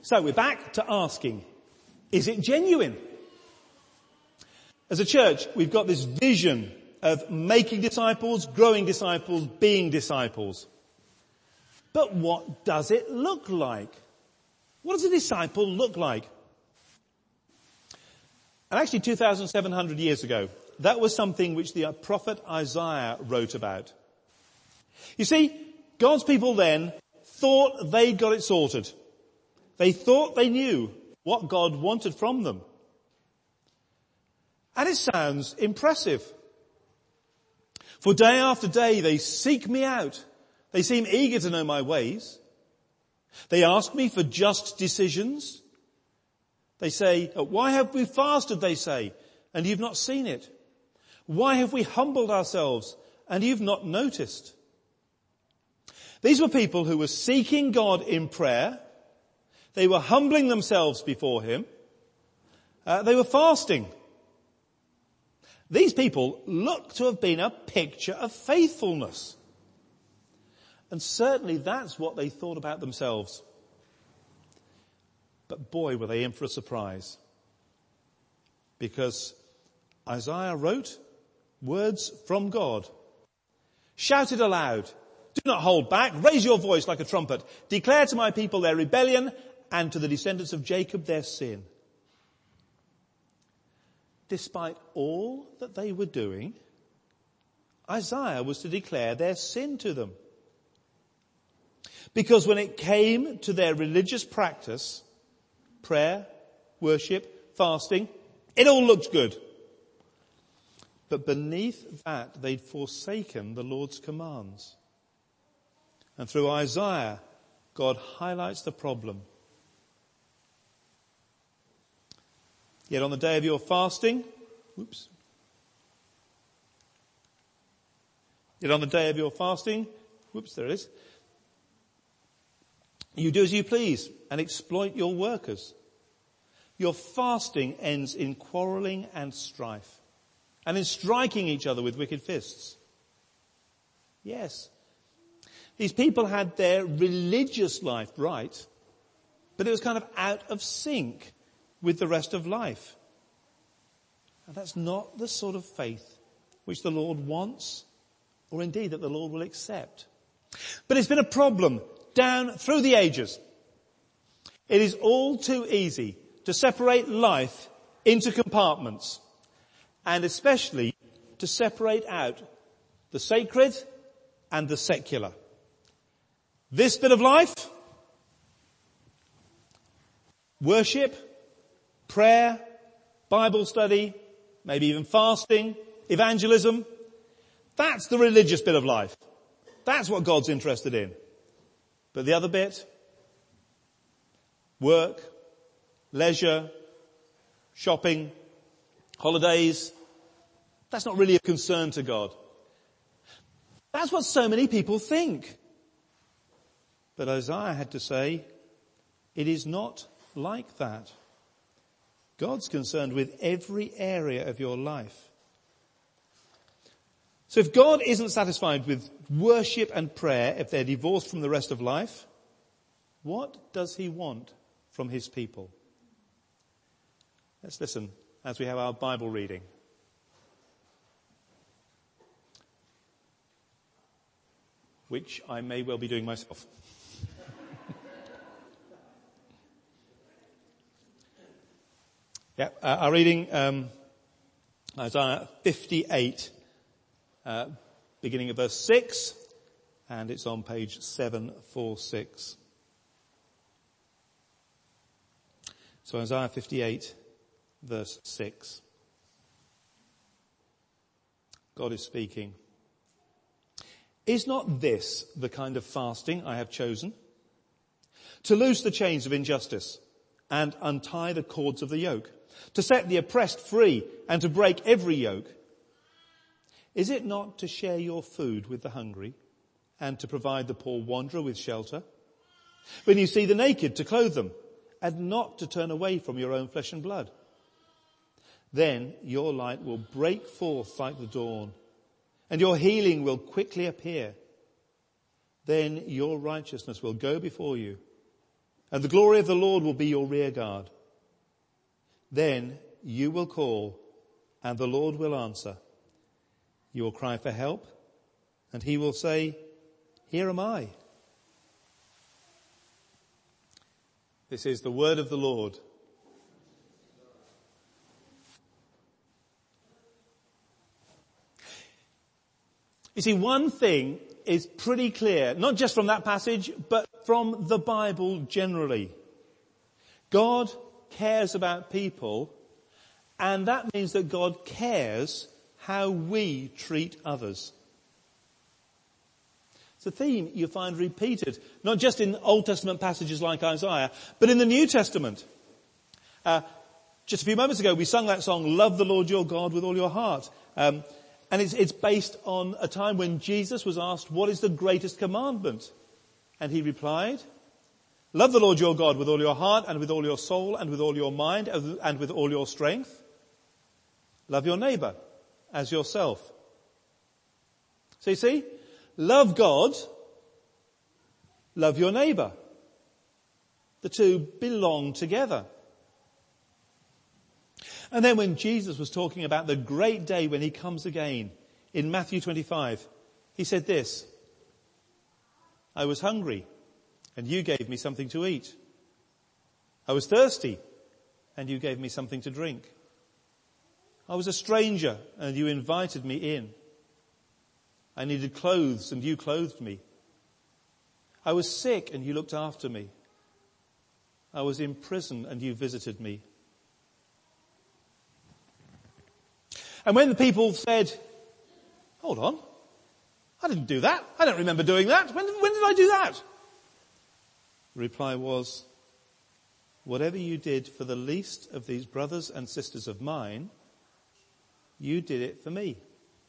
So we're back to asking, is it genuine? As a church, we've got this vision of making disciples, growing disciples, being disciples. But what does it look like? What does a disciple look like? And actually 2,700 years ago, that was something which the prophet Isaiah wrote about. You see, God's people then thought they got it sorted. They thought they knew what God wanted from them. And it sounds impressive. For day after day they seek me out. They seem eager to know my ways. They ask me for just decisions. They say, why have we fasted, they say, and you've not seen it? Why have we humbled ourselves and you've not noticed? These were people who were seeking God in prayer. They were humbling themselves before him. They were fasting. These people look to have been a picture of faithfulness. And certainly that's what they thought about themselves. But boy, were they in for a surprise. Because Isaiah wrote words from God. Shout it aloud. Do not hold back. Raise your voice like a trumpet. Declare to my people their rebellion and to the descendants of Jacob their sin. Despite all that they were doing, Isaiah was to declare their sin to them. Because when it came to their religious practice, prayer, worship, fasting, it all looked good. But beneath that, they'd forsaken the Lord's commands. And through Isaiah, God highlights the problem. Yet on the day of your fasting, Yet on the day of your fasting, there it is, you do as you please and exploit your workers. Your fasting ends in quarrelling and strife and in striking each other with wicked fists. Yes, these people had their religious life right, but it was kind of out of sync with the rest of life. And that's not the sort of faith which the Lord wants, or indeed that the Lord will accept. But it's been a problem down through the ages. It is all too easy to separate life into compartments, and especially to separate out the sacred and the secular. This bit of life, worship, prayer, Bible study, maybe even fasting, evangelism, that's the religious bit of life. That's what God's interested in. But the other bit, work, leisure, shopping, holidays, that's not really a concern to God. That's what so many people think. But Isaiah had to say, it is not like that. God's concerned with every area of your life. So if God isn't satisfied with worship and prayer, if they're divorced from the rest of life, what does he want from his people? Let's listen as we have our Bible reading. Which I may well be doing myself. Our reading, Isaiah 58, beginning of verse 6, and it's on page 746. So Isaiah 58, verse 6. God is speaking. Is not this the kind of fasting I have chosen? To loose the chains of injustice and untie the cords of the yoke, to set the oppressed free and to break every yoke. Is it not to share your food with the hungry and to provide the poor wanderer with shelter? When you see the naked, to clothe them and not to turn away from your own flesh and blood. Then your light will break forth like the dawn and your healing will quickly appear. Then your righteousness will go before you and the glory of the Lord will be your rear guard. Then you will call, and the Lord will answer. You will cry for help, and he will say, here am I. This is the word of the Lord. You see, one thing is pretty clear, not just from that passage, but from the Bible generally. God cares about people, and that means that God cares how we treat others. It's a theme you find repeated, not just in Old Testament passages like Isaiah, but in the New Testament. Just a few moments ago, we sung that song, Love the Lord your God with all your heart. And it's based on a time when Jesus was asked, what is the greatest commandment? And he replied, love the Lord your God with all your heart and with all your soul and with all your mind and with all your strength. Love your neighbour as yourself. So you see, love God, love your neighbour. The two belong together. And then when Jesus was talking about the great day when he comes again, in Matthew 25, he said this, I was hungry, and you gave me something to eat. I was thirsty, and you gave me something to drink. I was a stranger, and you invited me in. I needed clothes, and you clothed me. I was sick, and you looked after me. I was in prison, and you visited me. And when the people said, hold on, I didn't do that. I don't remember doing that. When did I do that? The reply was, whatever you did for the least of these brothers and sisters of mine, you did it for me.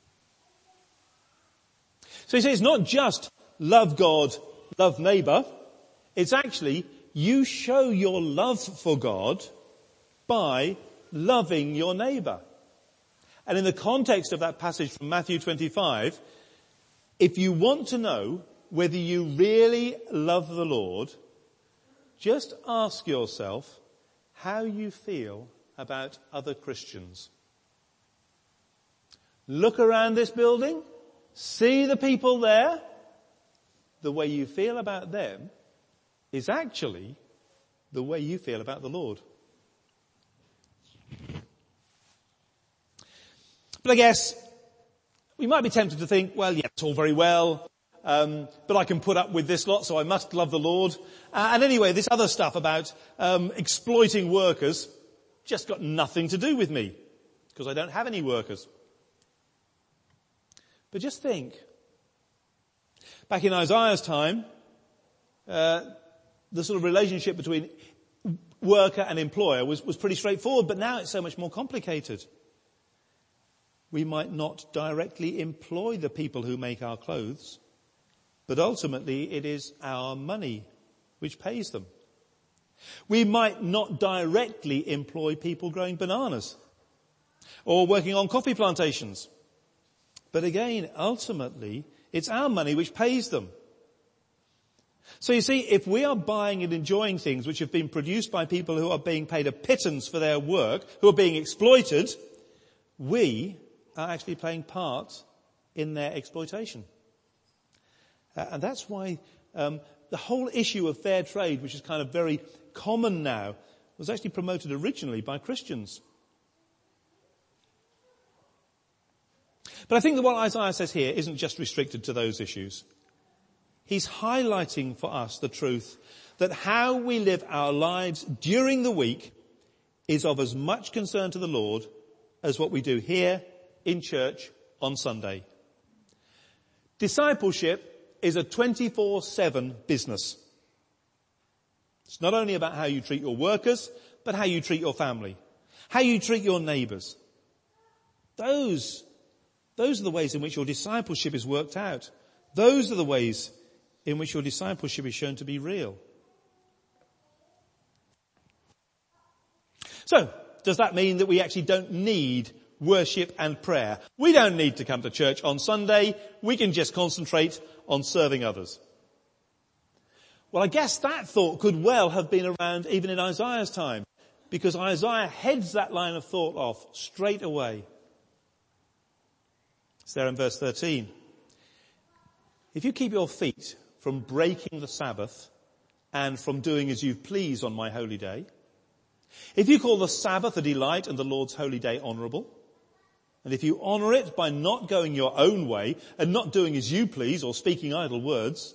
So you see, it's not just love God, love neighbour. It's actually you show your love for God by loving your neighbour. And in the context of that passage from Matthew 25, if you want to know whether you really love the Lord, just ask yourself how you feel about other Christians. Look around this building, see the people there. The way you feel about them is actually the way you feel about the Lord. But I guess we might be tempted to think, well, yeah, it's all very well, but I can put up with this lot, so I must love the Lord. And anyway, this other stuff about exploiting workers just got nothing to do with me, because I don't have any workers. But just think, back in Isaiah's time, the sort of relationship between worker and employer was pretty straightforward, but now it's so much more complicated. We might not directly employ the people who make our clothes, but ultimately it is our money which pays them. We might not directly employ people growing bananas or working on coffee plantations, but again, ultimately, it's our money which pays them. So you see, if we are buying and enjoying things which have been produced by people who are being paid a pittance for their work, who are being exploited, we are actually playing part in their exploitation. And that's why the whole issue of fair trade, which is kind of very common now, was actually promoted originally by Christians. But I think that what Isaiah says here isn't just restricted to those issues. He's highlighting for us the truth that how we live our lives during the week is of as much concern to the Lord as what we do here in church on Sunday. Discipleship is a 24/7 business. It's not only about how you treat your workers, but how you treat your family, how you treat your neighbours. Those are the ways in which your discipleship is worked out. Those are the ways in which your discipleship is shown to be real. So, does that mean that we actually don't need worship and prayer? We don't need to come to church on Sunday. We can just concentrate on serving others. Well, I guess that thought could well have been around even in Isaiah's time, because Isaiah heads that line of thought off straight away. It's there in verse 13. If you keep your feet from breaking the Sabbath and from doing as you please on my holy day, if you call the Sabbath a delight and the Lord's holy day honourable, and if you honour it by not going your own way and not doing as you please or speaking idle words,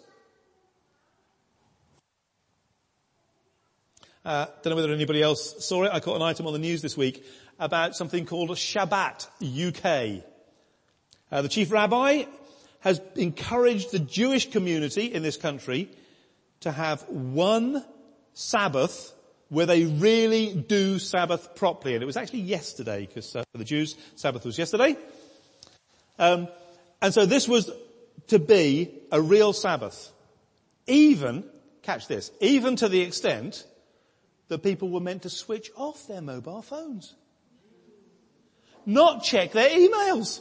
don't know whether anybody else saw it. I caught an item on the news this week about something called Shabbat UK. The chief rabbi has encouraged the Jewish community in this country to have one Sabbath where they really do Sabbath properly. And it was actually yesterday, because for the Jews, Sabbath was yesterday. And so this was to be a real Sabbath. Even, catch this, even to the extent that people were meant to switch off their mobile phones. Not check their emails.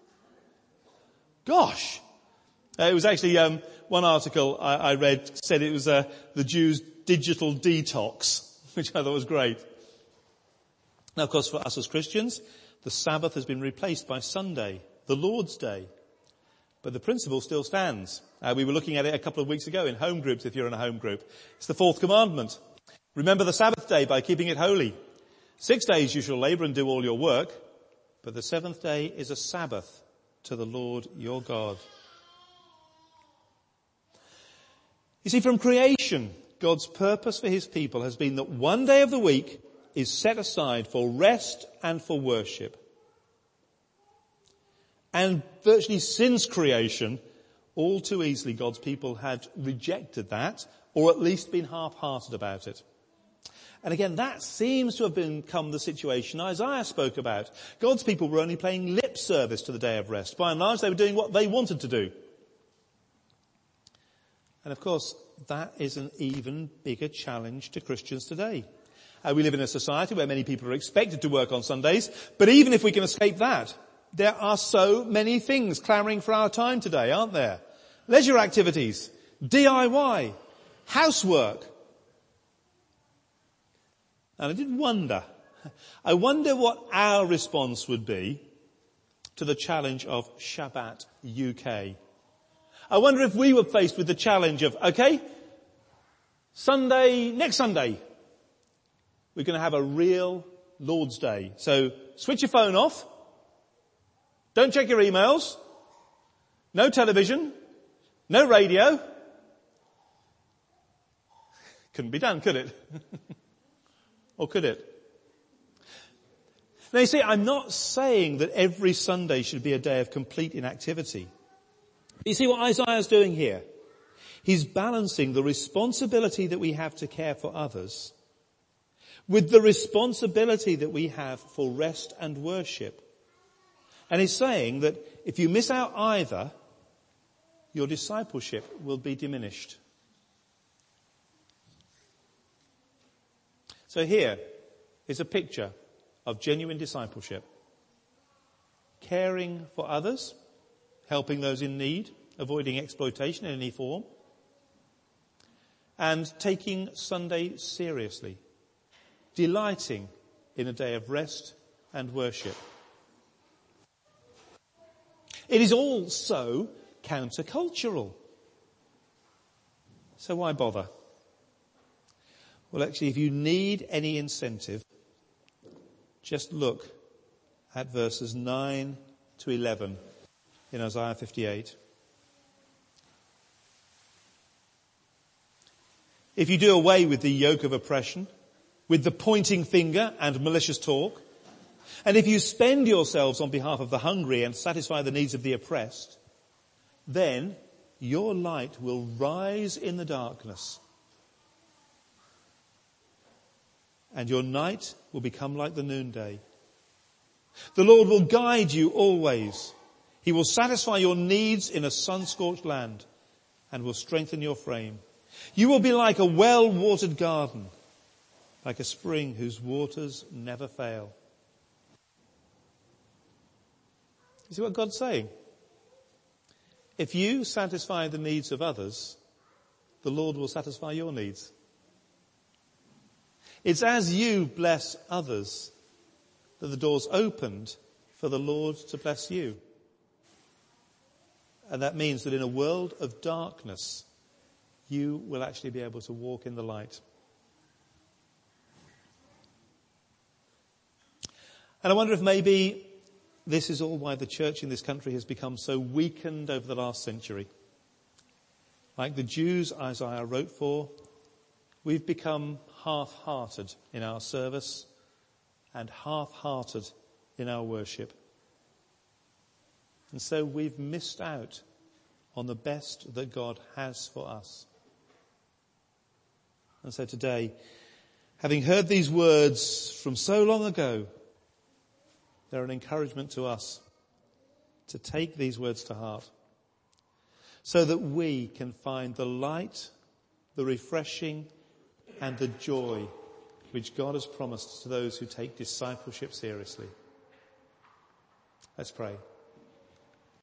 Gosh. It was actually one article I read said it was the Jews' digital detox, which I thought was great. Now, of course, for us as Christians, the Sabbath has been replaced by Sunday, the Lord's Day. But the principle still stands. We were looking at it a couple of weeks ago in home groups, if you're in a home group. It's the fourth commandment. Remember the Sabbath day by keeping it holy. 6 days you shall labour and do all your work, but the seventh day is a Sabbath to the Lord your God. You see, from creation, God's purpose for his people has been that one day of the week is set aside for rest and for worship. And virtually since creation, all too easily God's people had rejected that, or at least been half-hearted about it. And again, that seems to have become the situation Isaiah spoke about. God's people were only paying lip service to the day of rest. By and large, they were doing what they wanted to do. And of course, that is an even bigger challenge to Christians today. We live in a society where many people are expected to work on Sundays, but even if we can escape that, there are so many things clamouring for our time today, aren't there? Leisure activities, DIY, housework. And I wonder what our response would be to the challenge of Shabbat UK. I wonder if we were faced with the challenge of, okay, next Sunday, we're going to have a real Lord's Day. So switch your phone off. Don't check your emails. No television. No radio. Couldn't be done, could it? Or could it? Now you see, I'm not saying that every Sunday should be a day of complete inactivity. You see what Isaiah's doing here? He's balancing the responsibility that we have to care for others with the responsibility that we have for rest and worship. And he's saying that if you miss out either, your discipleship will be diminished. So here is a picture of genuine discipleship. Caring for others, helping those in need, avoiding exploitation in any form, and taking Sunday seriously, delighting in a day of rest and worship. It is also countercultural. So why bother? Well, actually, if you need any incentive, just look at verses 9 to 11 in Isaiah 58. If you do away with the yoke of oppression, with the pointing finger and malicious talk, and if you spend yourselves on behalf of the hungry and satisfy the needs of the oppressed, then your light will rise in the darkness, and your night will become like the noonday. The Lord will guide you always. He will satisfy your needs in a sun-scorched land and will strengthen your frame. You will be like a well-watered garden, like a spring whose waters never fail. You see what God's saying? If you satisfy the needs of others, the Lord will satisfy your needs. It's as you bless others that the door's opened for the Lord to bless you. And that means that in a world of darkness, you will actually be able to walk in the light. And I wonder if maybe this is all why the church in this country has become so weakened over the last century. Like the Jews Isaiah wrote for, we've become half-hearted in our service and half-hearted in our worship. And so we've missed out on the best that God has for us. And so today, having heard these words from so long ago, they're an encouragement to us to take these words to heart so that we can find the light, the refreshing, and the joy which God has promised to those who take discipleship seriously. Let's pray.